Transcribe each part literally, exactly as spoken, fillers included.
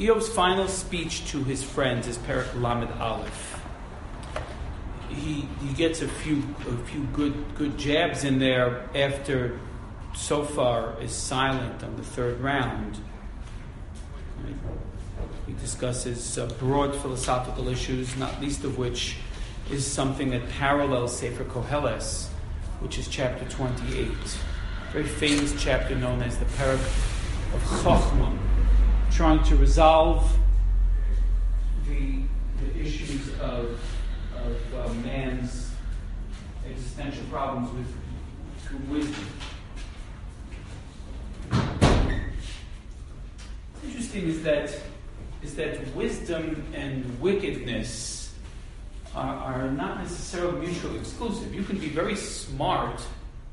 Eov's final speech to his friends is Perek Lamed Aleph. He he gets a few a few good good jabs in there after so far is silent on the third round. Right? He discusses uh, broad philosophical issues, not least of which is something that parallels Sefer Koheles, which is chapter twenty-eight, a very famous chapter known as the Perek of Chochmah, trying to resolve the, the issues of, of uh, man's existential problems with through wisdom. What's interesting is that is that wisdom and wickedness are, are not necessarily mutually exclusive. You can be very smart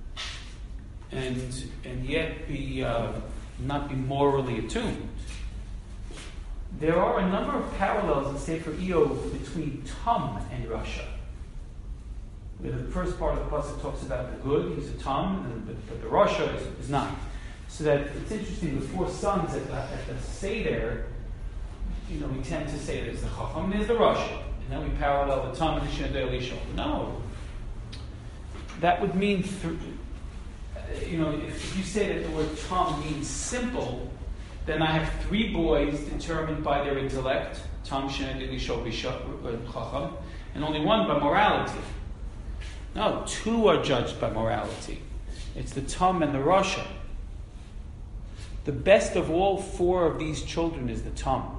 and and yet be uh, not be morally attuned. There are a number of parallels in Sefer Eov between Tum and Rasha. Where the first part of the pasuk talks about the good, he's a Tum, and the, but the Rasha is, is not. So that it's interesting, the four sons at the, at the Seder, you know, we tend to say there's the Chacham and there's the Rasha. And then we parallel the Tum and the Shnei Elisha. No. That would mean, th- you know, if, if you say that the word Tum means simple, then I have three boys determined by their intellect, Tum, Shnei Elisha, Chacham, and only one by morality. No, two are judged by morality. It's the Tum and the Rasha. The best of all four of these children is the Tum.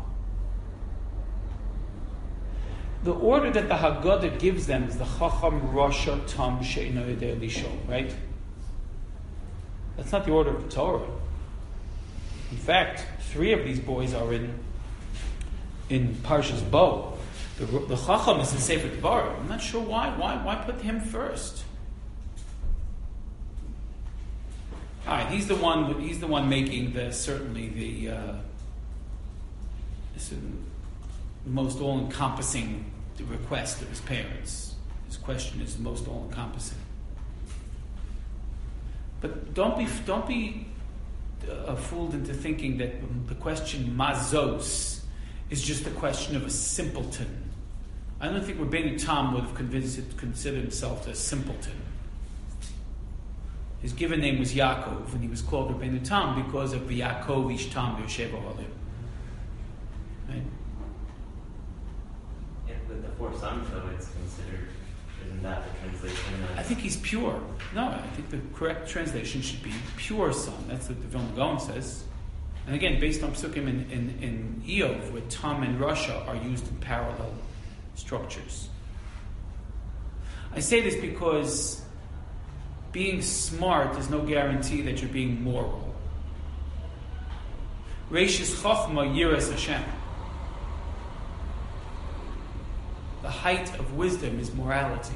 The order that the Haggadah gives them is the Chacham, Rasha, Tum, She'eino Yodea Lishol, right? That's not the order of the Torah. In fact, three of these boys are in in Parshas Bo. The, the Chacham is in Sefer Devarim. I'm not sure why. Why? Why put him first? All right, he's the one. He's the one making the certainly the, uh, the most all-encompassing request of his parents. His question is the most all-encompassing. But don't be don't be uh, fooled into thinking that the question mazos is just a question of a simpleton. I don't think Rabbeinu Tam would have convinced, considered himself a simpleton. His given name was Yaakov, and he was called Rabbeinu Tam because of the Yaakov Ish Tam Yoshev Ohalim. Right? Yeah, with the four sons, though, it's considered, isn't that the translation? Of... I think he's pure. No, I think the correct translation should be pure son. That's what the Vilna Gaon says. And again, based on Psukim in, in, in Eov, where Tum and Rasha are used in parallel structures. I say this because being smart is no guarantee that you're being moral. Reishis Chochma Yiras Hashem. The height of wisdom is morality.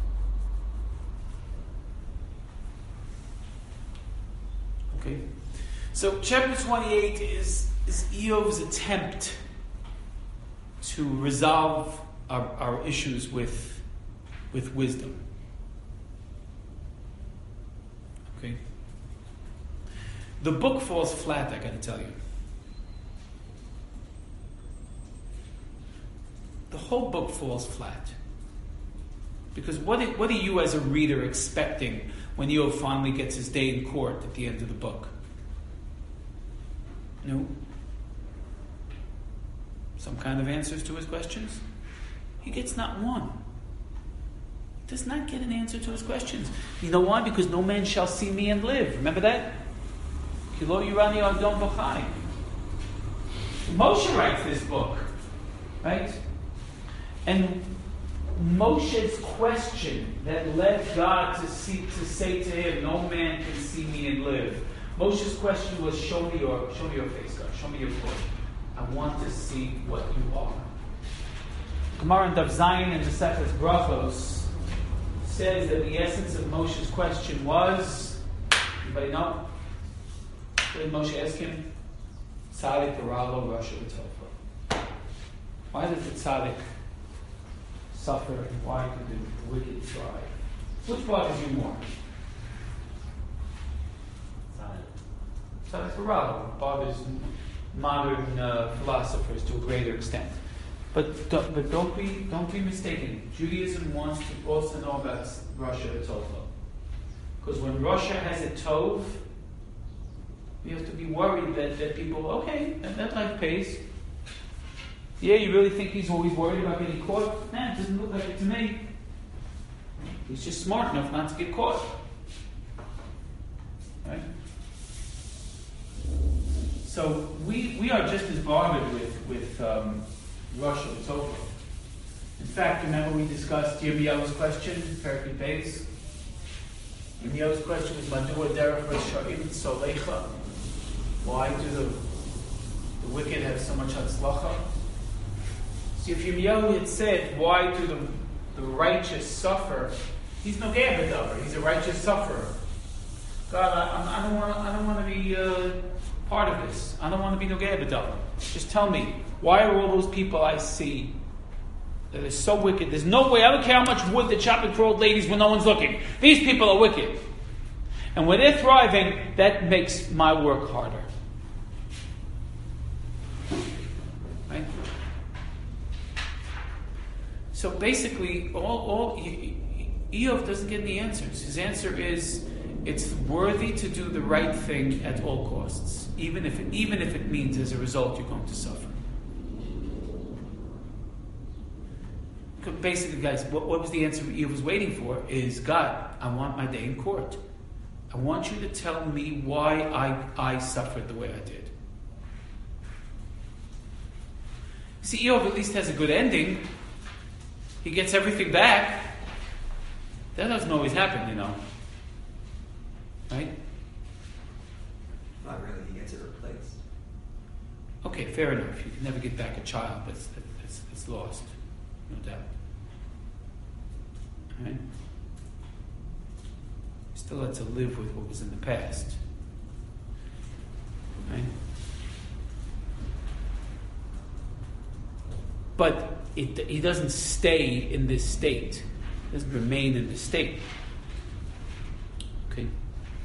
Okay? So chapter twenty-eight is, is Eov's attempt to resolve our, our issues with, with wisdom. Okay? The book falls flat, I gotta tell you. The whole book falls flat. Because what are, what are you as a reader expecting when Eov finally gets his day in court at the end of the book? No? Some kind of answers to his questions? He gets not one. He does not get an answer to his questions. You know why? Because no man shall see me and live. Remember that? Kilo Yirani Adon V'chai. Moshe writes this book. Right? And Moshe's question that led God to see, to say to him, no man can see me and live. Moshe's question was, show me your, show me your face, God. Show me your foot. I want to see what you are. Gemara in Daf Zayin and Masechtas Brachos says that the essence of Moshe's question was, anybody know? What did Moshe ask him? Tzadik Baralo Rasha V'Tova. Why does the tzaddik suffer and why do the wicked thrive? Which bothers you more? Tzaddik Baralo bothers modern uh, philosophers to a greater extent. But don't, but don't be don't be mistaken. Judaism wants to also know about Russia itself, because when Russia has a tov, you have to be worried that, that people okay that, that life pays. Yeah, you really think he's always worried about getting caught? Nah, it doesn't look like it to me. He's just smart enough not to get caught. Right? So we, we are just as bothered with, with um, Russia and so forth. In fact, remember we discussed Yirmiyahu's question, Perikei Beis? Yirmiyahu's question was, Madua derech Rasha'im solecha? Why do the, the wicked have so much hatzlacha? See, if Yirmiyahu had said, why do the, the righteous suffer? He's no gabadavar. He's a righteous sufferer. God, I, I don't want. I don't want to be uh, part of this. I don't want to be no gabadavar. Just tell me, why are all those people I see that are so wicked? There's no way. I don't care how much wood they chop for old ladies when no one's looking. These people are wicked, and when they're thriving, that makes my work harder. Right? So basically, all, all Eov doesn't get any answers. His answer is, it's worthy to do the right thing at all costs, even if it, even if it means as a result you're going to suffer. Basically, guys, what, what was the answer Eov was waiting for? Is God, I want my day in court. I want you to tell me why I I suffered the way I did. See, Eov at least has a good ending. He gets everything back. That doesn't always happen, you know. Right? Not really. He gets it replaced. Okay, fair enough. You can never get back a child, but it's, it's, it's lost. No doubt. Right? Still had to live with what was in the past. Right? But it, he doesn't stay in this state. He doesn't remain in this state. Okay.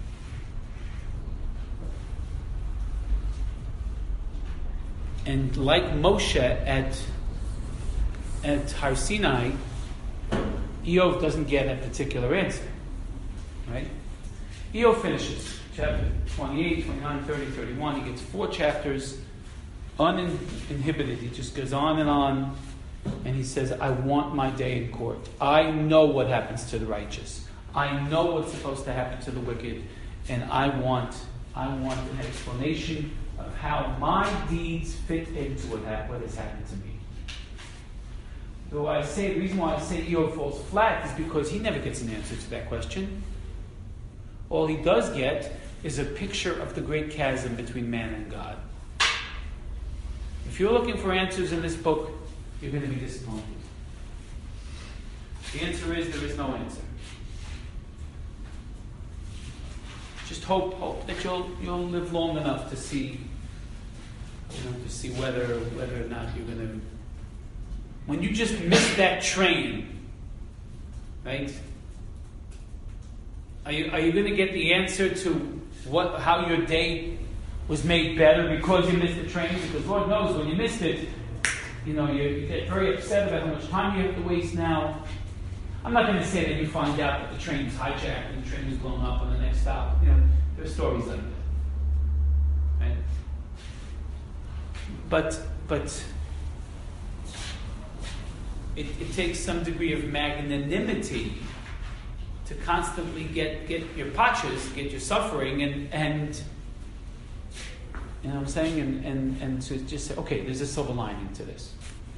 And like Moshe at at Har Sinai, Eov doesn't get a particular answer. Right? Eov finishes chapter twenty-eight, twenty-nine, thirty, thirty-one. He gets four chapters uninhibited. He just goes on and on, and he says, I want my day in court. I know what happens to the righteous. I know what's supposed to happen to the wicked, and I want I want an explanation of how my deeds fit into what, ha- what has happened to me. So I say the reason why I say Eov falls flat is because he never gets an answer to that question. All he does get is a picture of the great chasm between man and God. If you're looking for answers in this book, you're going to be disappointed. The answer is there is no answer. Just hope, hope that you'll you'll live long enough to see, you know, to see whether whether or not you're going to. When you just miss that train, right? Are you are you going to get the answer to what how your day was made better because you missed the train? Because Lord knows when you missed it, you know, you, you get very upset about how much time you have to waste now. I'm not going to say that you find out that the train is hijacked and the train is blown up on the next stop. You know, there are stories like that, right? But but it, it takes some degree of magnanimity to constantly get, get your patches, get your suffering, and and you know what I'm saying, and, and and to just say, okay, there's a silver lining to this.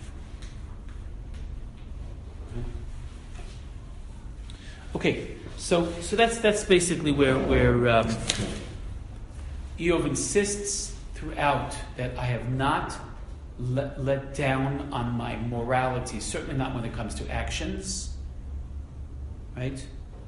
Okay, so so that's that's basically where where um, Eov insists throughout that I have not let, let down on my morality, certainly not when it comes to actions, right?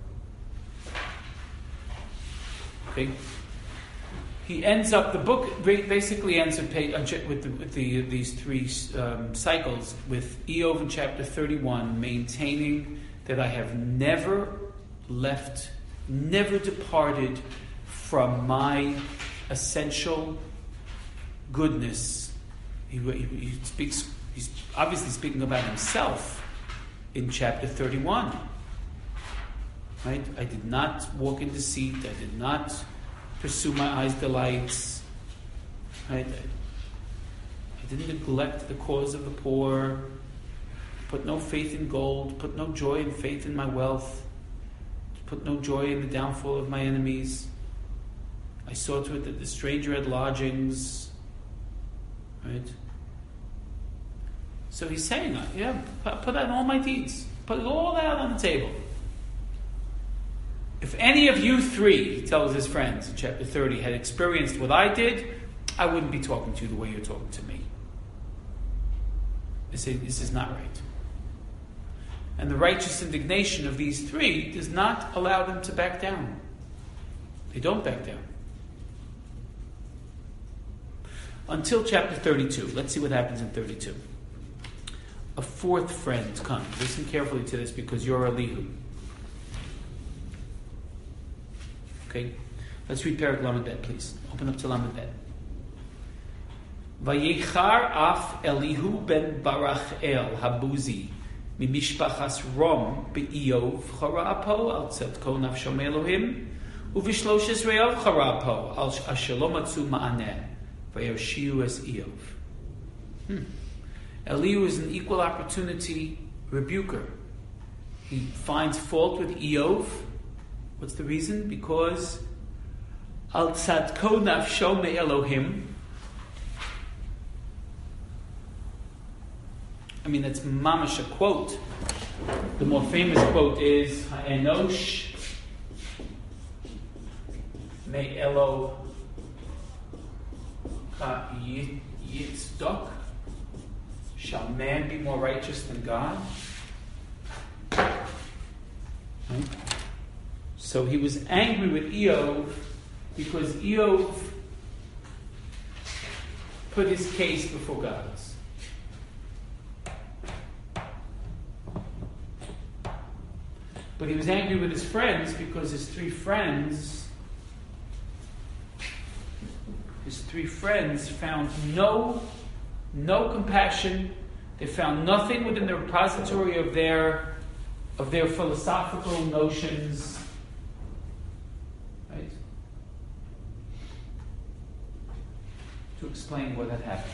Okay. He ends up the book basically ends with the, with the, these three um, cycles with Eov in chapter thirty-one maintaining that I have never left, never departed from my essential goodness. He, he, he speaks. He's obviously speaking about himself in chapter thirty-one. Right? I did not walk in deceit. I did not pursue my eyes' delights. Right? I, I didn't neglect the cause of the poor. Put no faith in gold. Put no joy and faith in my wealth. Put no joy in the downfall of my enemies. I saw to it that the stranger had lodgings. Right? So he's saying, yeah, put out all my deeds. Put it all out on the table. If any of you three, he tells his friends in chapter thirty, had experienced what I did, I wouldn't be talking to you the way you're talking to me. They say, this is not right. And the righteous indignation of these three does not allow them to back down. They don't back down. Until chapter thirty-two. Let's see what happens in thirty-two. A fourth friend comes. Listen carefully to this because you're Elihu. Okay? Let's read Perek Lamed Bet, please. Open up to Lamed Bet. Vayichar af Elihu ben Barachel Habuzi mimishpachas Rom be'Iyov charapo al tzedko nafsho me'Elohim uvishloshes re'av charapo al ashelom atzu ma'aneh vayoshiu es Iyov. Hmm. Elihu is an equal opportunity rebuker. He finds fault with Iyov. What's the reason? Because al tzadko nafsho me'Elohim. I mean, that's mamash a quote. The more famous quote is Ha'enosh me'Elo ka yitzdok. Shall man be more righteous than God? Right? So he was angry with Iyov because Iyov put his case before God's. But he was angry with his friends because his three friends, his three friends found no, no compassion. They found nothing within the repository of their, of their philosophical notions. Right? To explain what had happened.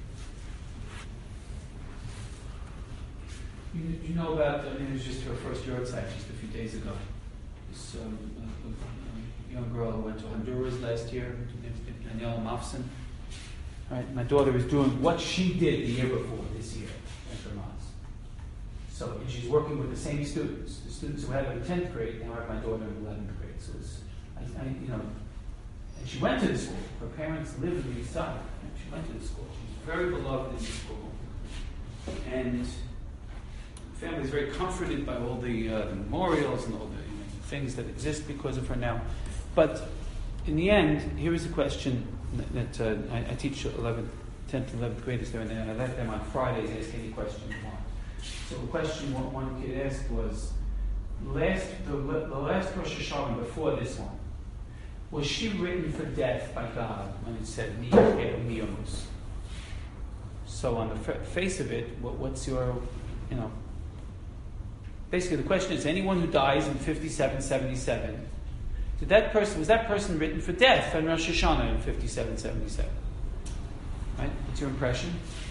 You, you know about, I mean, it was just her first yard site just a few days ago. This um, a, a young girl who went to Honduras last year, Daniela Mafson. Right, my daughter is doing what she did the year before this year at Vermont. So, and she's working with the same students. The students who had her in tenth grade now have my daughter in eleventh grade. So it's, I, I, you know, and she went to the school. Her parents live in the east side. And she went to the school. She's very beloved in the school. And the family is very comforted by all the, uh, the memorials and all the, you know, things that exist because of her now. But in the end, here is a question that, that uh, I, I teach eleventh, tenth and eleventh graders there, and then I let them on Fridays ask any question you want. So the question one, one kid asked was, last the, the last Rosh Hashanah before this one, was she written for death by God when it said Miyamus? So on the f- face of it, what, what's your, you know, basically the question is, anyone who dies in fifty-seven seventy-seven, did that person, was that person written for death on Rosh Hashanah in fifty-seven seventy-seven? Right? What's your impression?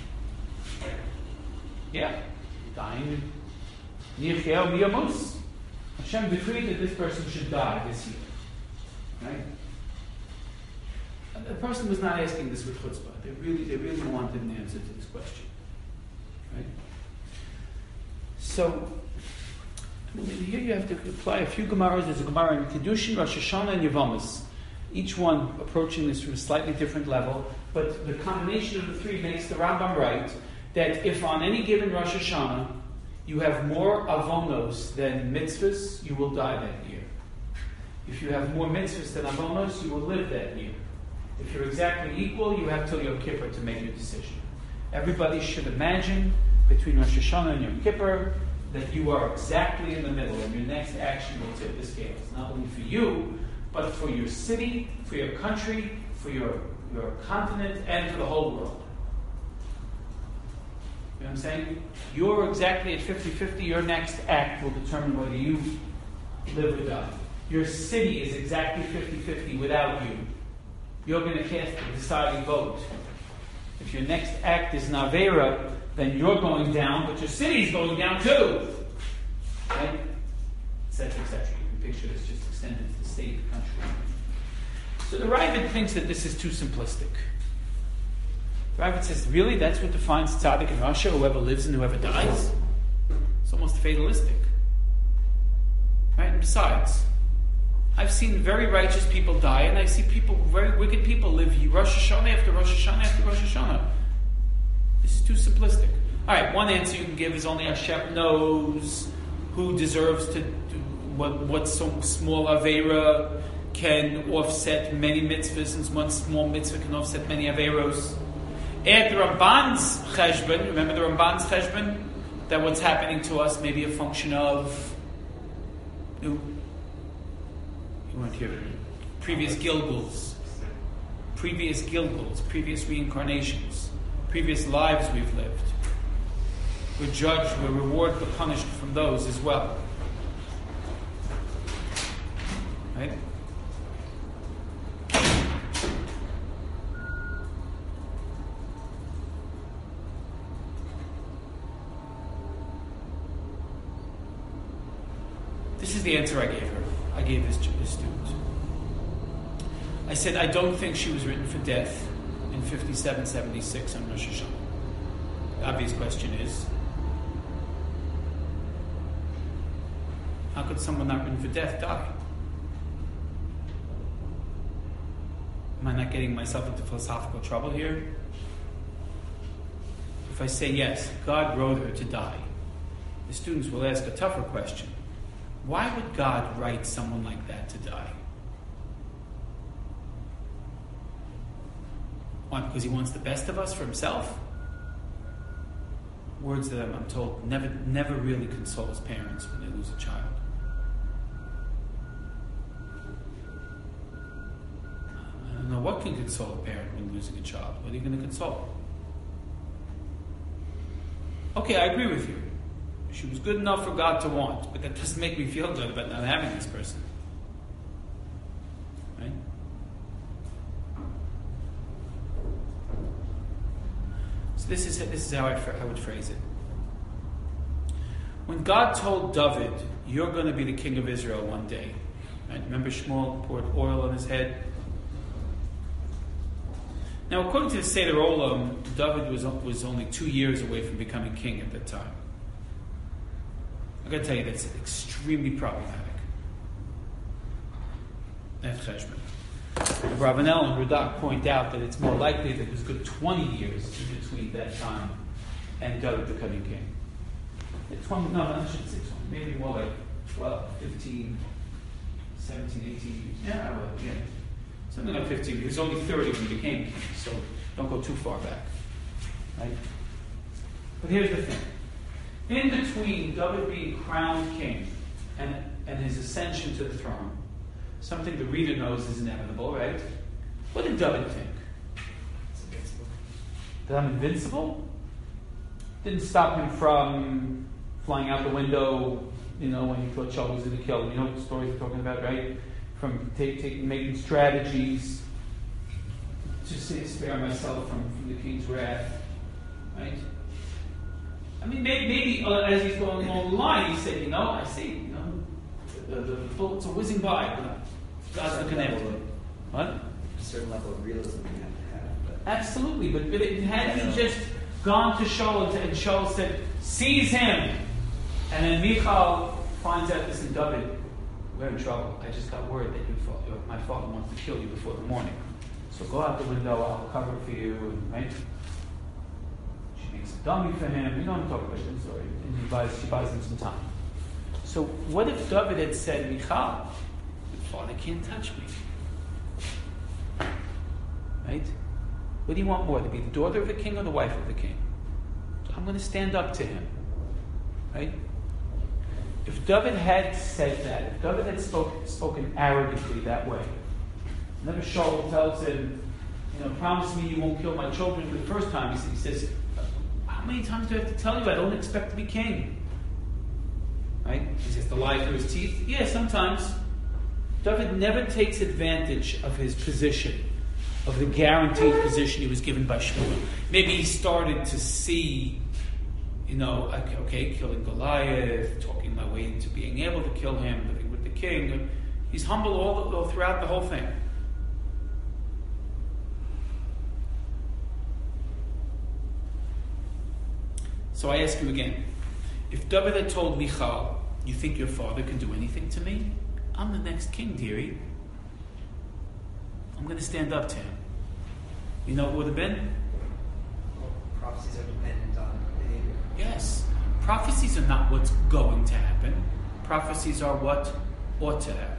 Yeah. Dying. Nircheo miyamus. Hashem decreed that this person should die this year. Right? And the person was not asking this with chutzpah. They really, they really wanted an answer to this question. Right? So, here you have to apply a few Gemaras. There's a Gemara in Kiddushin, Rosh Hashanah, and Yevamos. Each one approaching this from a slightly different level. But the combination of the three makes the Rambam right that if on any given Rosh Hashanah you have more avonos than mitzvahs, you will die that year. If you have more mitzvahs than avonos, you will live that year. If you're exactly equal, you have till Yom Kippur to make your decision. Everybody should imagine between Rosh Hashanah and Yom Kippur that you are exactly in the middle, and your next action will tip the scales, not only for you, but for your city, for your country, for your your continent and for the whole world. You know what I'm saying? You're exactly at fifty-fifty. Your next act will determine whether you live or die. Your city is exactly fifty-fifty without you. You're going to cast the deciding vote. If your next act is Navera, then you're going down, but your city is going down too. Right? Et cetera, et cetera. You can picture this just extended to the state, the country. So the Ravid thinks that this is too simplistic. Ravid says, really? That's what defines tzaddik in Russia? Whoever lives and whoever dies? It's almost fatalistic. Right? And besides, I've seen very righteous people die, and I see people, very wicked people live Rosh Hashanah after Rosh Hashanah after Rosh Hashanah. This is too simplistic. All right, one answer you can give is only Hashem knows who deserves to do what, what some small Aveira can offset many mitzvahs, and one small mitzvah can offset many Aveiros. At the Ramban's cheshbon, remember the Ramban's cheshbon? That what's happening to us may be a function of you, you weren't here. Previous Gilguls, previous Gilguls, previous reincarnations, previous lives we've lived. We're judged, we're rewarded, we're punished from those as well. Right? This is the answer I gave her. I gave this to this student. I said, I don't think she was written for death in fifty-seven seventy-six on Rosh Hashanah. The obvious question is, how could someone not written for death die? Am I not getting myself into philosophical trouble here? If I say yes, God wrote her to die, the students will ask a tougher question. Why would God write someone like that to die? Why? Because he wants the best of us for himself? Words that I'm, I'm told never, never really console his parents when they lose a child. I don't know what can console a parent when losing a child. What are you going to console? Okay, I agree with you. She was good enough for God to want, but that doesn't make me feel good about not having this person. Right? So this is this is how I, I would phrase it. When God told David, "You're going to be the king of Israel one day," right? Remember Shmuel poured oil on his head. Now, according to the Seder Olam, David was was only two years away from becoming king at that time. I've got to tell you, that's extremely problematic. That's cheshbon. Ravanel and Radak point out that it's more likely that it was a good twenty years in between that time and David becoming king. twenty, no, I shouldn't say twenty. Maybe more like twelve, fifteen, seventeen, eighteen years. Yeah, well, yeah. Something like fifteen. He was only thirty when he became king, so don't go too far back. Right? But here's the thing. In between David being crowned king and, and his ascension to the throne, something the reader knows is inevitable, right? What did David think? It's invincible. That I'm invincible? Didn't stop him from flying out the window, you know, when he thought Shaul was going to kill him. You know what the stories we're talking about, right? From take, take, making strategies to spare myself from, from the king's wrath, right? I mean, maybe, maybe uh, as he's going along the line, he said, you know, I see, you know, the, the, the bullets are whizzing by. But God's looking at it. What? A certain level of realism you have to have. But Absolutely, but, but it, had he just gone to Shaul and Shaul said, seize him, and then Michal finds out, listen, David, we're in trouble. I just got word that you fought, my father wants to kill you before the morning. So go out the window, I'll cover for you, and, right? She makes a dummy for him. You know what I'm talking about, the story. And he buys, she buys him some time. So what if David had said, Michal, your father can't touch me? Right? What do you want more, to be the daughter of the king or the wife of the king? So I'm going to stand up to him. Right? If David had said that, if David had spoke, spoken arrogantly that way, whenever Shaul tells him, you know, promise me you won't kill my children the first time. He says, he says, how many times do I have to tell you I don't expect to be king? Right? He says, to lie through his teeth? Yeah, sometimes. David never takes advantage of his position, of the guaranteed position he was given by Shmuel. Maybe he started to see, you know, okay, okay, killing Goliath, talking my way into being able to kill him, living with the king. He's humble all, all throughout the whole thing. So I ask you again, if David had told Michal, you think your father can do anything to me? I'm the next king, dearie. I'm going to stand up to him. You know what would have been? Well, prophecies are dependent on behavior. Yes. Prophecies are not what's going to happen. Prophecies are what ought to happen.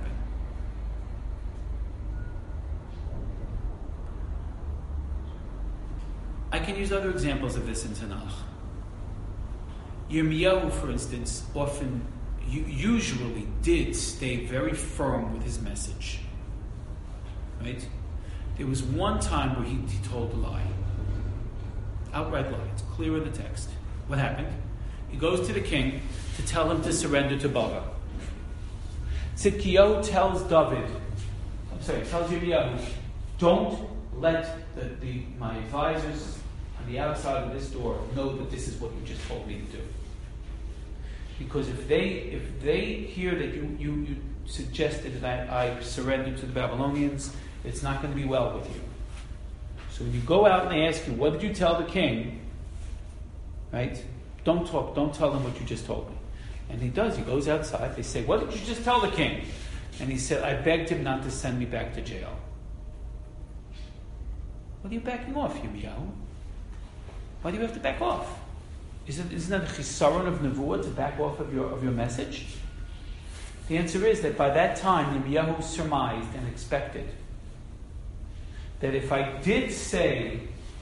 I can use other examples of this in Tanakh. Yirmiyahu, for instance, often, usually did stay very firm with his message. Right? There was one time where he, he told a lie. Outright lie. It's clear in the text. What happened? He goes to the king to tell him to surrender to Bava. Tzidkiyahu tells David, I'm sorry, tells Yirmiyahu, don't let the, the, my advisors on the outside of this door know that this is what you just told me to do. Because if they if they hear that you, you, you suggested that I, I surrender to the Babylonians, it's not going to be well with you. So when you go out and they ask you, what did you tell the king? Right? Don't talk, don't tell them what you just told me. And he does, he goes outside, they say, what did you just tell the king? And he said, I begged him not to send me back to jail. What are you backing off, Yirmiyahu? Why do you have to back off? Isn't, isn't that a chisaron of nevuah to back off of your of your message? The answer is that by that time, Yirmiyahu surmised and expected that if I did say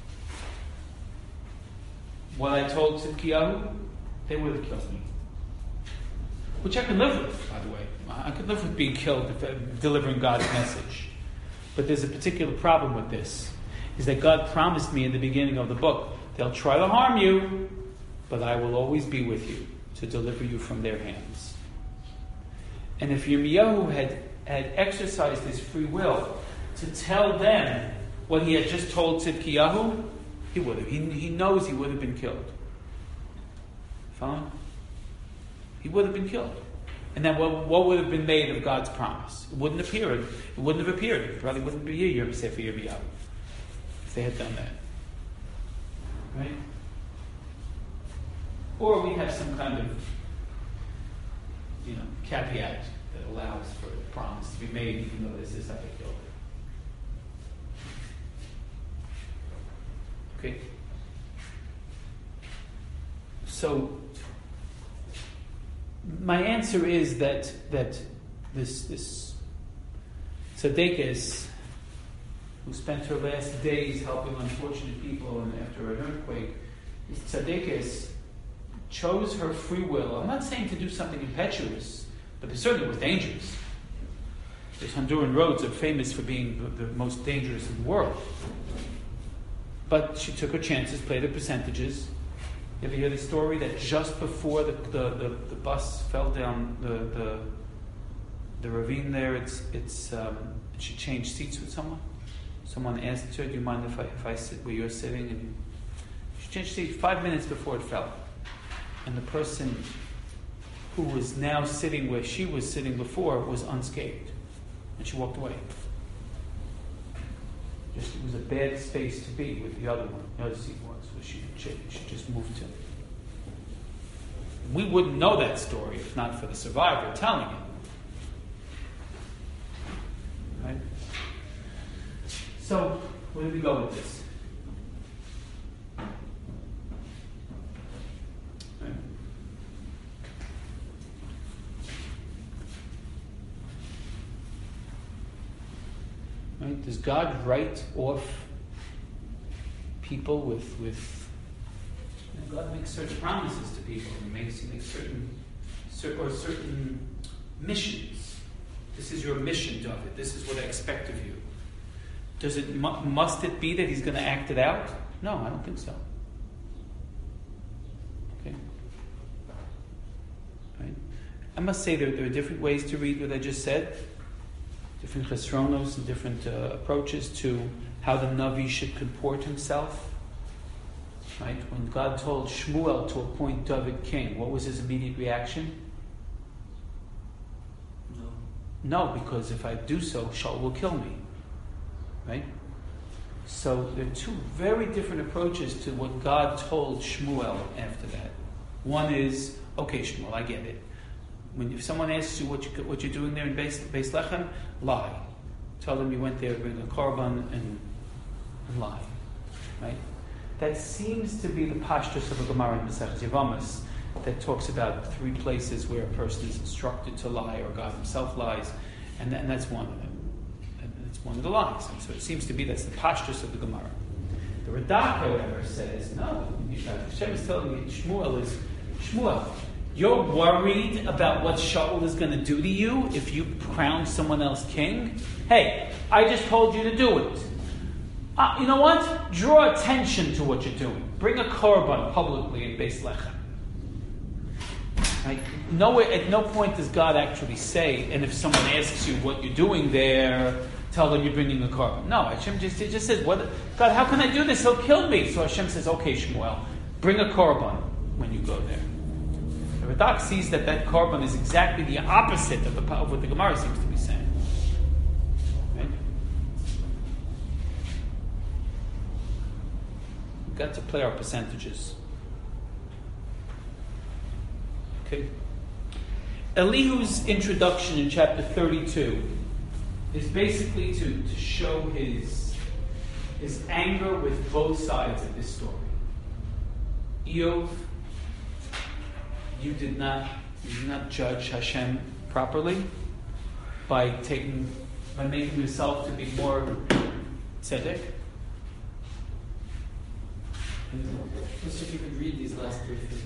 what I told Tzidkiyahu, they would have killed me. Which I could live with, by the way. I could live with being killed if, uh, delivering God's message. But there's a particular problem with this, is that God promised me in the beginning of the book, they'll try to harm you, but I will always be with you to deliver you from their hands. And if Yirmiyahu had, had exercised his free will to tell them what he had just told Tzidkiyahu, he would have. He, he knows he would have been killed. Follow? He would have been killed. And then what, what would have been made of God's promise? It wouldn't appear. It wouldn't have appeared. It probably wouldn't be here, Sefer Yirmiyahu, if they had done that. Right? Or we have some kind of, you know, caveat that allows for the promise to be made, even though this is how they killed it. Okay? So, my answer is that that this this Tzaddikus, who spent her last days helping unfortunate people and after an earthquake, this Tzaddikus chose her free will. I'm not saying to do something impetuous, but it certainly was dangerous. The Honduran roads are famous for being the, the most dangerous in the world. But she took her chances, played her percentages. You ever hear the story that just before the the, the, the bus fell down the, the the ravine there, it's it's um, she changed seats with someone. Someone asked her, "Do you mind if I if I sit where you're sitting?" And she changed seats five minutes before it fell. And the person who was now sitting where she was sitting before was unscathed. And she walked away. Just, it was a bad space to be with the other one. The other seat was. So she, she, she just moved to. We wouldn't know that story if not for the survivor telling it. Right? So, where do we go with this? Right? Does God write off people with with? You know, God makes certain promises to people. He makes he makes certain, certain or certain missions. This is your mission, David. This is what I expect of you. Does it mu- must it be that he's going to act it out? No, I don't think so. Okay. Right. I must say there, there are different ways to read what I just said, different chesronos and different uh, approaches to how the Navi should comport himself. Right? When God told Shmuel to appoint David king, what was his immediate reaction? No. No, because if I do so, Shaul will kill me. Right? So there are two very different approaches to what God told Shmuel after that. One is, okay, Shmuel, I get it. When if someone asks you what you what you're doing there in Beis, Beis Lechem, lie. Tell them you went there to bring a korban and, and lie. Right? That seems to be the pashtus of a Gemara in Maseches Yevamos that talks about three places where a person is instructed to lie or God himself lies, and, that, and that's one of them. And that's one of the lies. And so it seems to be that's the pashtus of the Gemara. The Radak, however, says, no, Hashem is telling you, Shmuel is, Shmuel, you're worried about what Shaul is going to do to you if you crown someone else king? Hey, I just told you to do it. Uh, you know what? Draw attention to what you're doing. Bring a korban publicly in Beis Lechem. Right? Nowhere, at no point does God actually say, and if someone asks you what you're doing there, tell them you're bringing a korban. No, Hashem just, it just says, "What? God, how can I do this? He'll kill me." So Hashem says, "Okay, Shmuel, bring a korban when you go there." The Radak sees that that korban is exactly the opposite of, the, of what the Gemara seems to be saying. Got to play our percentages. Okay. Elihu's introduction in chapter thirty-two is basically to, to show his his anger with both sides of this story. Eov, you did not you did not judge Hashem properly by taking by making yourself to be more tzedek. Just if you could read these last three things.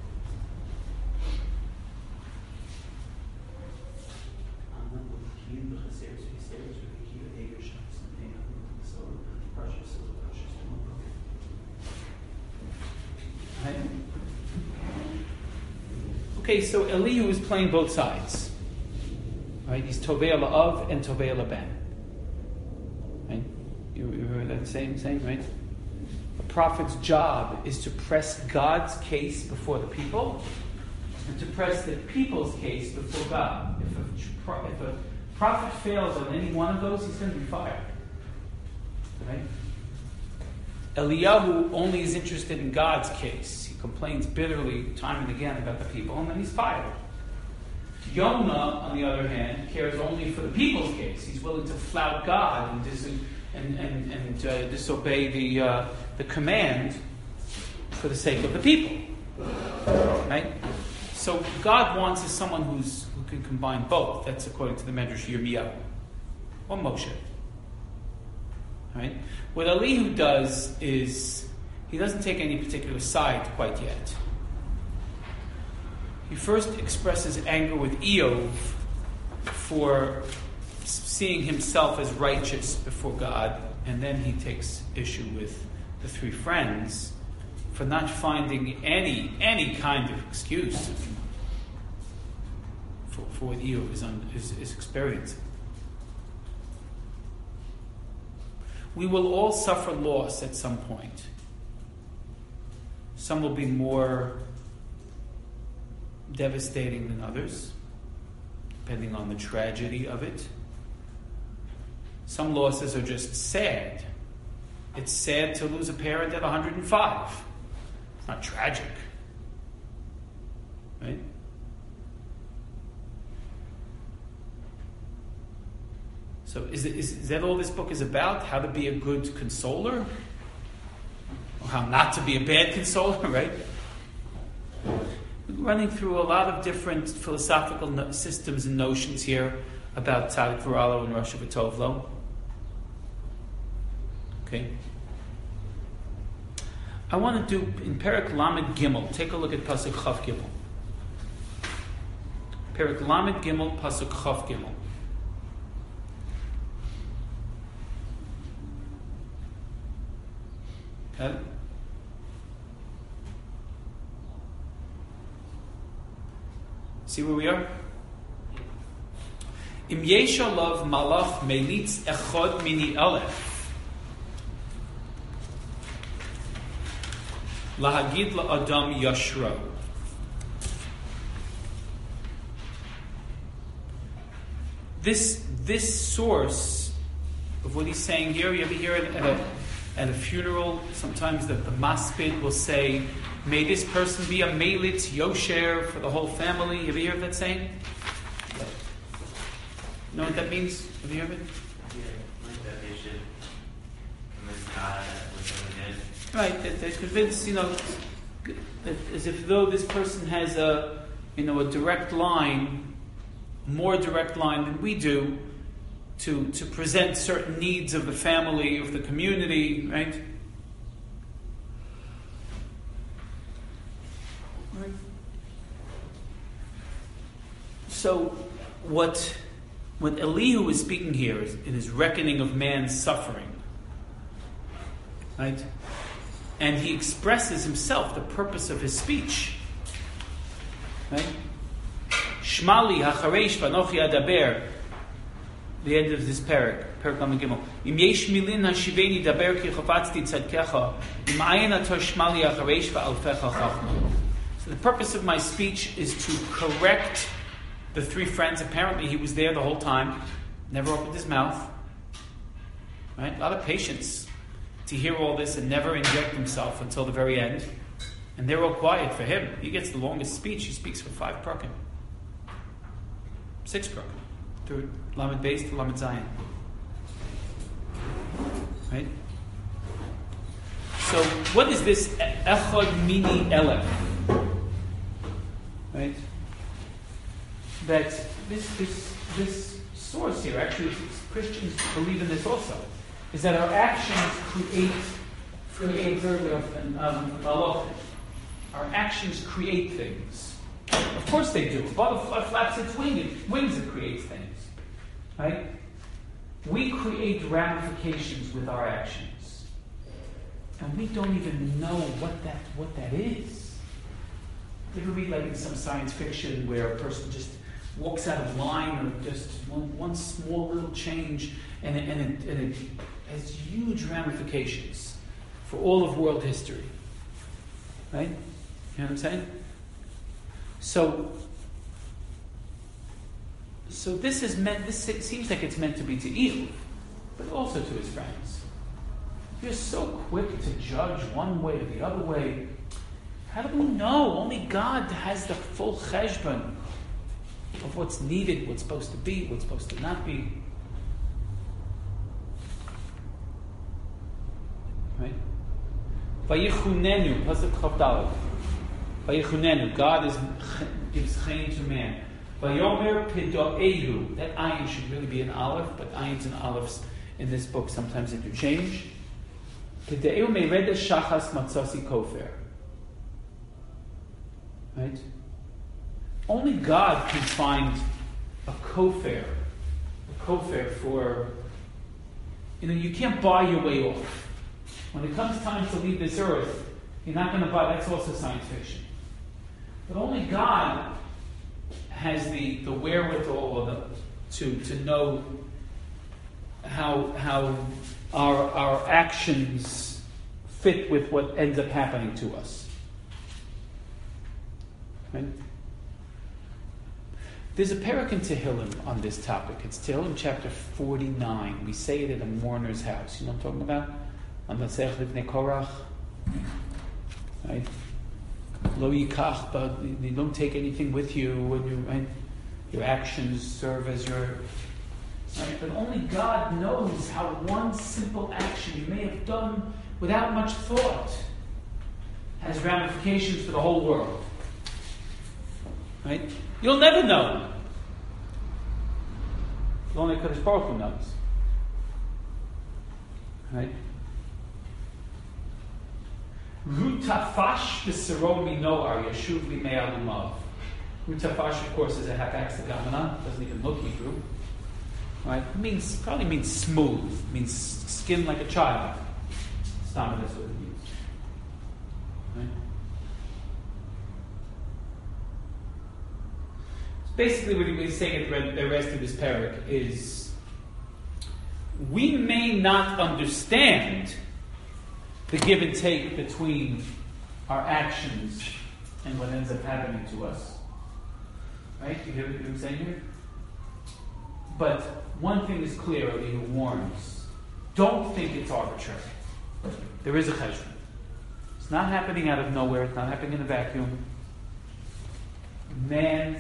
Okay, so Elihu is playing both sides. Right? He's Tovei La'av and Tovei Laban. Right? You, you heard that same saying, right? A prophet's job is to press God's case before the people and to press the people's case before God. If a, if a prophet fails on any one of those, he's going to be fired. Right? Eliyahu only is interested in God's case. He complains bitterly time and again about the people, and then he's fired. Yonah, on the other hand, cares only for the people's case. He's willing to flout God and, dis- and, and, and uh, disobey the, uh, the command for the sake of the people. Right? So God wants is someone who's, who can combine both. That's according to the Medrash Yirmiyahu or Moshe. Right? What Elihu does is he doesn't take any particular side quite yet. He first expresses anger with Eov for seeing himself as righteous before God, and then he takes issue with the three friends for not finding any any kind of excuse for, for what Eov is, un, is, is experiencing. We will all suffer loss at some point. Some will be more devastating than others, depending on the tragedy of it. Some losses are just sad. It's sad to lose a parent at one hundred five. It's not tragic. Right? So is, it, is, is that all this book is about? How to be a good consoler? Or how not to be a bad consoler, right? We're running through a lot of different philosophical no- systems and notions here about Tzadik V'Ralo and Rasha V'Tovlo. Okay? I want to do, in Perek Lamed Gimel, take a look at Pasuk Chav Gimel. Perek Lamed Gimel, Pasuk Chav Gimel. Okay? See where we are? Im yesh alav malach melitz echad mini aleph lahagid la'adam yashro. This this source of what he's saying here, you ever hear it at a, at a funeral? Sometimes the, the maspid will say, "May this person be a melitz yosher for the whole family." You ever hear of that saying? You know what that means? Have you heard of it? Yeah, like that they should convince God that what they did. Right, that they're convinced, you know, that as if though this person has a, you know, a direct line, more direct line than we do, to to present certain needs of the family, of the community, right? Right. So, what what Elihu is speaking here is in his reckoning of man's suffering, right? And he expresses himself, the purpose of his speech, right? Shmali hachareish vanochi adaber. The end of this parak, parak Lamed Gimel. Im yesh milin hashiveni daber ki chafatzti tzadkecha, im ayin ato shmali hachareish va'alfecha chachma. So the purpose of my speech is to correct the three friends. Apparently he was there the whole time, never opened his mouth. Right? A lot of patience to hear all this and never inject himself until the very end. And they're all quiet for him. He gets the longest speech. He speaks for five prakim. Six prakim. Through Lamed Beis to Lamed Zayin. Right? So what is this Echad Mini Elef? Right? That this this this source here, actually Christians believe in this also, is that our actions create create um, our actions create things. Of course they do. A butterfly flaps its wing, it, wings, it creates things. Right? We create ramifications with our actions. And we don't even know what that what that is. You ever read like in some science fiction where a person just walks out of line or just one, one small little change and it, and, it, and it has huge ramifications for all of world history. Right? You know what I'm saying? So, so this is meant. This seems like it's meant to be to Elihu, but also to his friends. You're so quick to judge one way or the other way. How do we know? Only God has the full cheshbon of what's needed, what's supposed to be, what's supposed to not be. Right? Vayichunenu, pasuk Chav Daled. Vayichunenu, God is gives chayin to man. Vayomer pidoehu. That ayin should really be an aleph, but ayins and alephs in this book sometimes interchange. Pidoehu meireda shachas matzosi kofer. Right? Only God can find a kofer, a kofer for, you know, you can't buy your way off. When it comes time to leave this earth, you're not going to buy, that's also science fiction. But only God has the, the wherewithal or the, to, to know how, how our, our actions fit with what ends up happening to us. Right? There's a parak in Tehillim on this topic. It's Tehillim chapter forty-nine. We say it at a mourner's house. You know what I'm talking about? On the Tzech Livnei Korach. Right? Lo yikach, but you don't take anything with you when you, right? Your actions serve as your... Right? But only God knows how one simple action you may have done without much thought has ramifications for the whole world. Right? You'll never know. Only Kadosh Baruch Hu knows. Right? Rutafash b'seromi noar yeshuv limei alumav. Rutafash, of course, is a half-ax gamana. Doesn't even look Hebrew. Right? It means probably means smooth. It means skin like a child. Stam, that's what it means. Right? Basically, what he's saying at the rest of this parak is, we may not understand the give and take between our actions and what ends up happening to us. Right? You hear what I'm saying here? But one thing is clear, Elihu warns, don't think it's arbitrary. There is a cheshbon. It's not happening out of nowhere. It's not happening in a vacuum. Man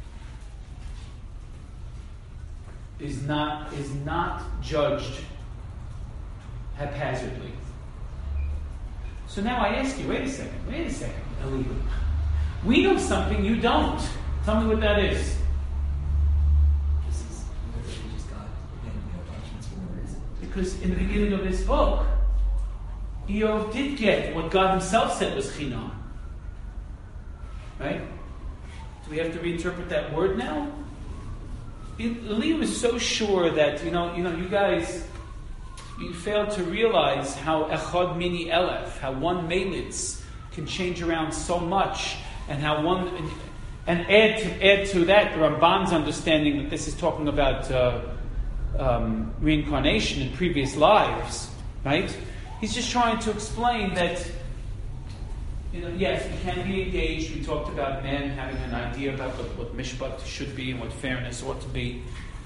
is not is not judged haphazardly. So now I ask you, wait a second, wait a second, Elihu. We know something you don't. Tell me what that is. This is literally just God getting no punishments for no reason. Because in the beginning of this book, Eov did get what God himself said was chinam. Right? Do we have to reinterpret that word now? Elihu is so sure that, you know, you know, you guys, you fail to realize how echad mini elef, how one melitz can change around so much, and how one, and, and add to add to that the Ramban's understanding that this is talking about uh, um, reincarnation in previous lives, right? He's just trying to explain that, you know, yes, we can be engaged. We talked about men having an idea about what, what mishpat should be and what fairness ought to be.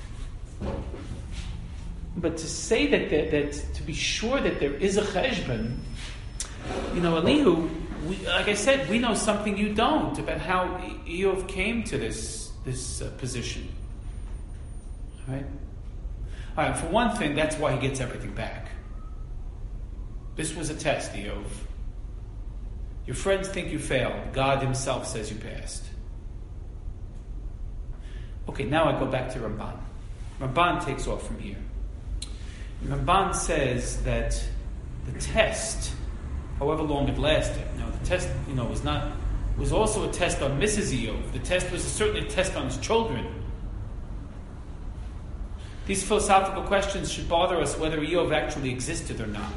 But to say that, that, that to be sure that there is a cheshbon, you know, Elihu, we, like I said, we know something you don't about how Eov came to this this uh, position. Right? All right. For one thing, that's why he gets everything back. This was a test, Eov. Your friends think you failed. God himself says you passed. Okay, now I go back to Ramban. Ramban takes off from here. Ramban says that the test, however long it lasted, now the test, you know, was not was also a test on Missus Eov. The test was certainly a test on his children. These philosophical questions should bother us whether Eov actually existed or not.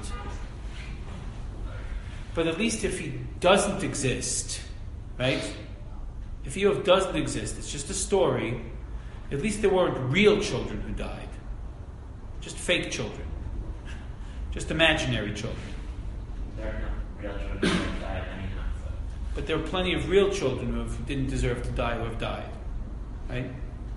But at least if he doesn't exist, right? If Eov doesn't exist, it's just a story, at least there weren't real children who died. Just fake children. Just imaginary children. There are no real children who died anyhow. So. But there are plenty of real children who have, didn't deserve to die who have died. Right?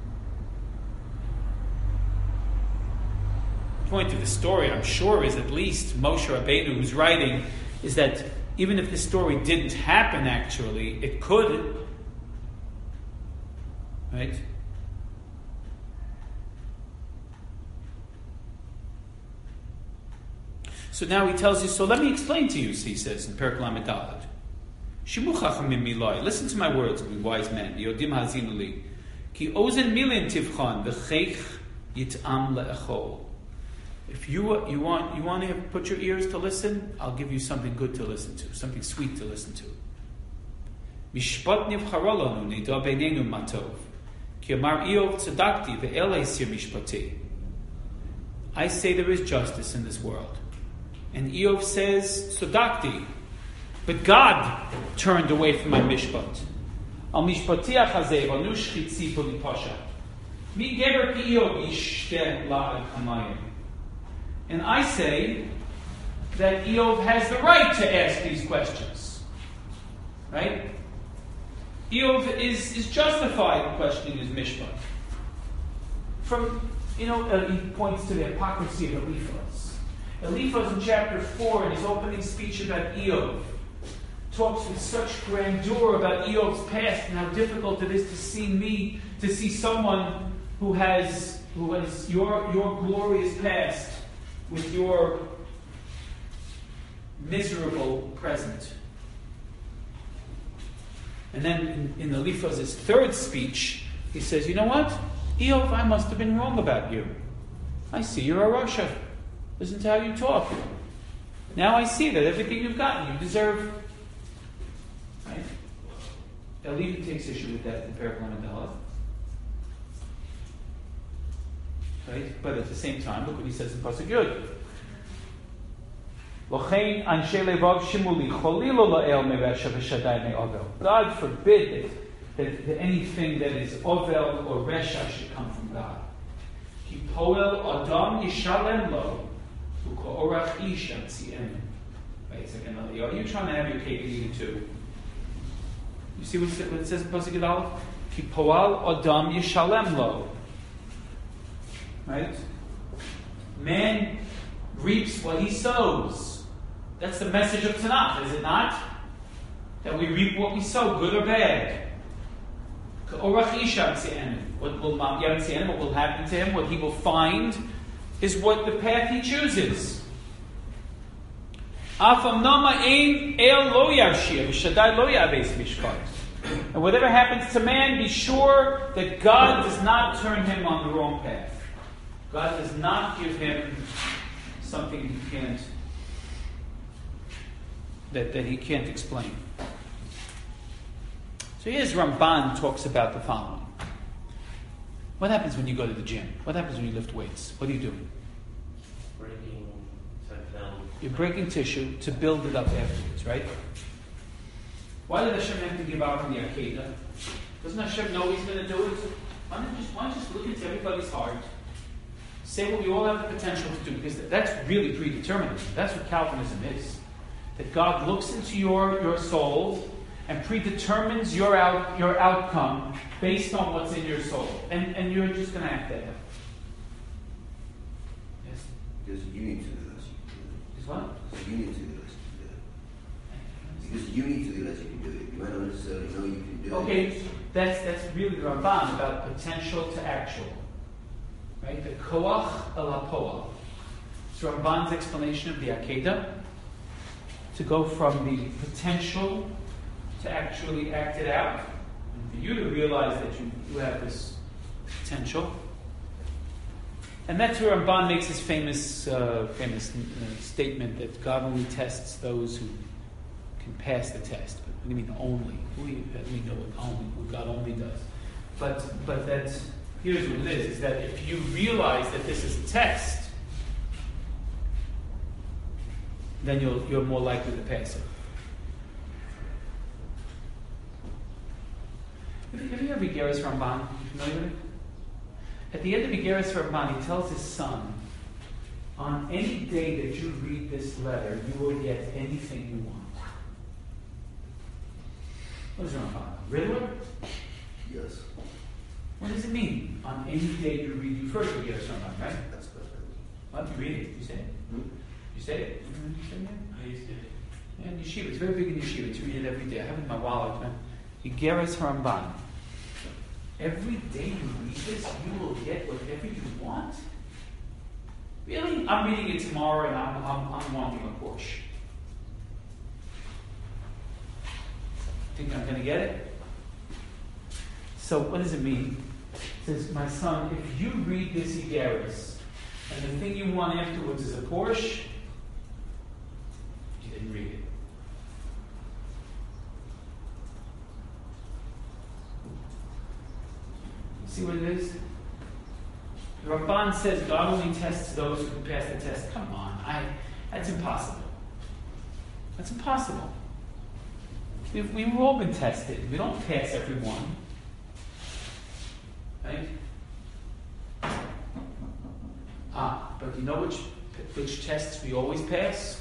The point of the story, I'm sure, is at least Moshe Rabbeinu, who's writing, is that even if the story didn't happen actually, it could. Right? So now he tells you, so let me explain to you, he says in Perek Lamed Daled. Shimu chachamim miloi. Listen to my words, you wise men. Yodim hazinu li. Ki ozen milin tivchan v'cheich yitam le'echol. If you you want you want to have, put your ears to listen, I'll give you something good to listen to, something sweet to listen to. Mishpat nivcharolanu nida beinenu matov. Ki amar Eov tzedakti ve'elei sir mishpati. I say there is justice in this world. And Eov says, Sodakti, but God turned away from my mishpat. Al mishpati achazeh v'anu shchitzi poli pasha. Mi geber ki Eov yishte la'ad hamayim. And I say that Eov has the right to ask these questions. Right? Eov is, is justified in questioning his mishpat. From, you know, uh, he points to the hypocrisy of Eliphaz. Eliphaz in chapter four, in his opening speech about Eov, talks with such grandeur about Eov's past and how difficult it is to see me, to see someone who has who has your your glorious past with your miserable present. And then in, in Eliphaz's third speech, he says, you know what? Eov, I must have been wrong about you. I see you're a Rasha. Listen to how you talk. Now I see that everything you've gotten, you deserve. Right? Elihu takes issue with that in Perek Lamed Daled. Right? But at the same time, look what he says in Pasuk Yud. Lochein anshe levav shimuli cholilo la'el meresha v'shadai me'ovel. God forbid that, that, that anything that is ovel or resha should come from God. Ki poel adam yishalem lo u'ko'orach ish yamtzi'enu. Wait a second, are you trying to have your cake and eat it too? You see what it says in Pasuk Yud? Ki poel adam yishalem lo. Right? Man reaps what he sows. That's the message of Tanakh, is it not? That we reap what we sow, good or bad. What will, what will happen to him, what he will find, is what the path he chooses. And whatever happens to man, be sure that God does not turn him on the wrong path. God does not give him something he can't That, that he can't explain. So here's Ramban talks about the following. What happens when you go to the gym? What happens when you lift weights? What are you doing? Breaking to build. You're breaking tissue to build it up afterwards, right? Why did Hashem have to give out on the Akedah? Doesn't Hashem know he's going to do it? Why don't you just, why don't you just look into everybody's heart? Say what we all have the potential to do, because that's really predeterminism. That's what Calvinism is. That God looks into your, your soul and predetermines your out, your outcome based on what's in your soul. And, and you're just going to act that out. Yes? Because you need to do this. Is what? Because you need to do this. Because you need to do this, you can do it. You might not necessarily know you can do okay, it. Okay, that's, that's really the Ramban about potential to actual. Right? The koach el hapoel. It's Ramban's explanation of the Akedah. To go from the potential to actually act it out. And for you to realize that you, you have this potential. And that's where Ramban makes his famous uh, famous uh, statement that God only tests those who can pass the test. But what do you mean only? We, we know what only, what God only does. But but that's, here's what it is, is that if you realize that this is a test, then you'll, you're more likely to pass it. Have you, have you ever read Igeres Ramban? Are you familiar with it? At the end of Igeres Ramban, he tells his son, on any day that you read this letter, you will get anything you want. What is Ramban? Riddler? Yes. What does it mean? On any day you read, you've heard of Igeres Ramban, right? That's perfect. Why don't you read it? You say it? Hmm? You say it? You say it? I used to. Yeah, in yeshiva. It's very big in yeshiva. To read it every day. I have it in my wallet, man. Igeres Ramban. Every day you read this, you will get whatever you want. Really? I'm reading it tomorrow and I'm, I'm, I'm wanting a Porsche. Think I'm going to get it? So what does it mean? It says, my son, if you read this Igeres, and the thing you want afterwards is a Porsche, you didn't read it. See what it is? The Ramban says God only tests those who can pass the test. Come on, I, that's impossible. That's impossible. We've, we've all been tested. We don't pass everyone. Right? Ah, but you know which which tests we always pass?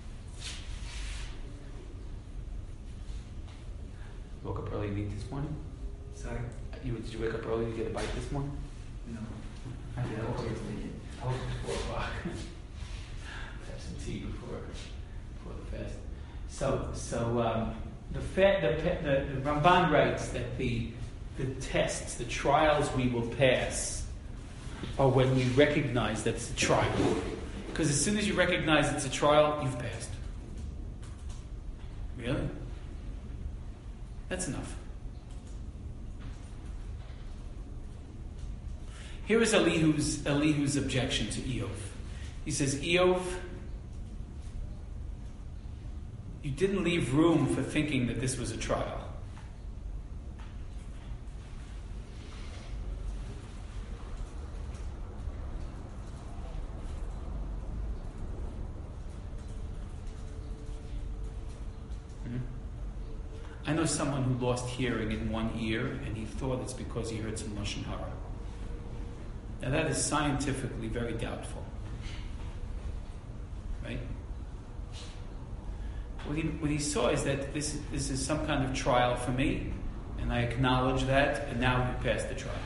Woke up early to eat this morning? Sorry? You, did you wake up early to get a bite this morning? No. I did. Yeah, I woke up I was thinking. I woke up at four o'clock. Have some tea before before the fast. So so um, the, fa- the, the the Ramban writes that the the tests, the trials we will pass, are when we recognize that it's a trial. Because as soon as you recognize it's a trial, you've passed. Really? That's enough. Here is Elihu's, Elihu's objection to Eov. He says, Eov, you didn't leave room for thinking that this was a trial. I know someone who lost hearing in one ear, and he thought it's because he heard some Lashon Hara. Now that is scientifically very doubtful. Right? What he, what he saw is that this, this is some kind of trial for me, and I acknowledge that, and now you passed the trial.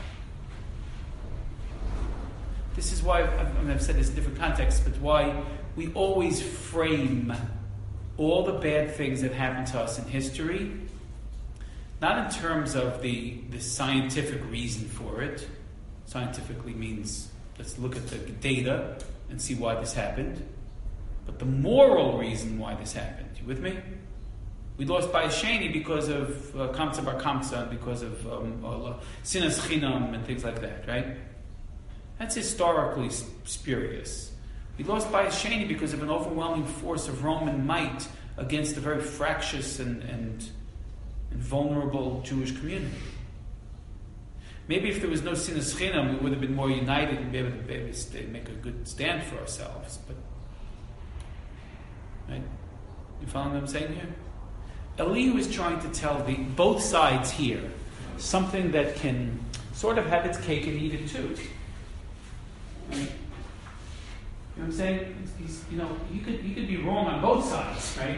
This is why, I've, I mean, I've said this in different contexts, but why we always frame all the bad things that happen to us in history, not in terms of the, the scientific reason for it. Scientifically means, let's look at the data and see why this happened. But the moral reason why this happened. You with me? We lost Bayis Sheni because of uh, Kamsa Bar Kamsa, because of um, uh, Sinas Chinam and things like that, right? That's historically spurious. We lost Bayis Sheni because of an overwhelming force of Roman might against a very fractious and, and, and vulnerable Jewish community. Maybe if there was no Sinas Chinam, we would have been more united and be able to, be able to stay, make a good stand for ourselves. But, right? You following what I'm saying here? Elihu is trying to tell the both sides here something that can sort of have its cake and eat it too. Right? You know what I'm saying? He's, he's, you know, you could you could be wrong on both sides, right?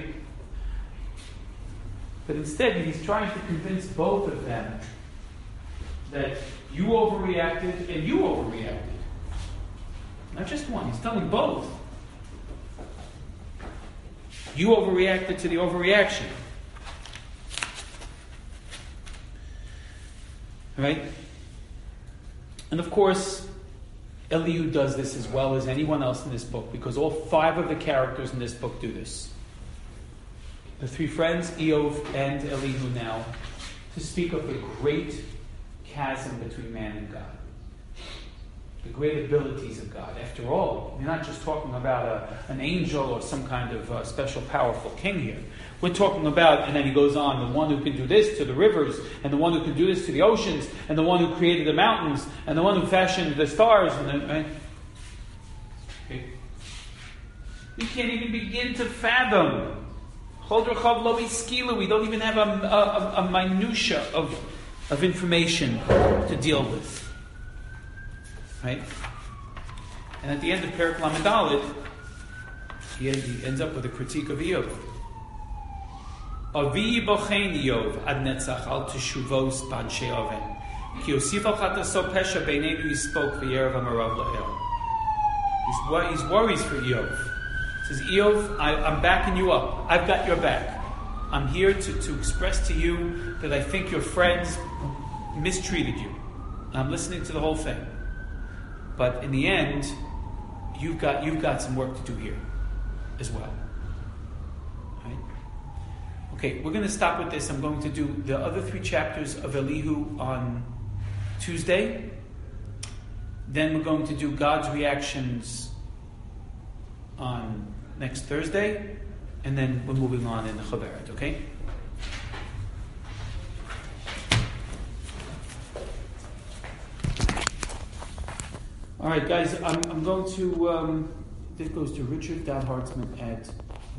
But instead, he's trying to convince both of them that you overreacted and you overreacted. Not just one. He's telling both. You overreacted to the overreaction. Right? And of course, Elihu does this as well as anyone else in this book, because all five of the characters in this book do this. The three friends, Eov and Elihu now, to speak of the great chasm between man and God. The great abilities of God. After all, we're not just talking about a, an angel or some kind of uh, special powerful king here. We're talking about, and then he goes on, the one who can do this to the rivers, and the one who can do this to the oceans, and the one who created the mountains, and the one who fashioned the stars. And the, right? Okay. We can't even begin to fathom. We don't even have a, a, a minutia of, of information to deal with. Right? And at the end of Perek Lamed Daled, he, he ends up with a critique of Eov. Avi bochein Eov ad netzach al teshuvos b'anshei oven ki yosif al chataso pesha beinenu yispok v'yerev amarav la'el. He's worries for Eov. He says, Eov, I, I'm backing you up. I've got your back. I'm here to, to express to you that I think your friends mistreated you. I'm listening to the whole thing. But in the end, you've got you've got some work to do here as well. Right? Okay, we're going to stop with this. I'm going to do the other three chapters of Elihu on Tuesday. Then we're going to do God's reactions on next Thursday. And then we're moving on in the Chaveret, okay? All right, guys, I'm, I'm going to, um, this goes to Richard Dad Hartzman at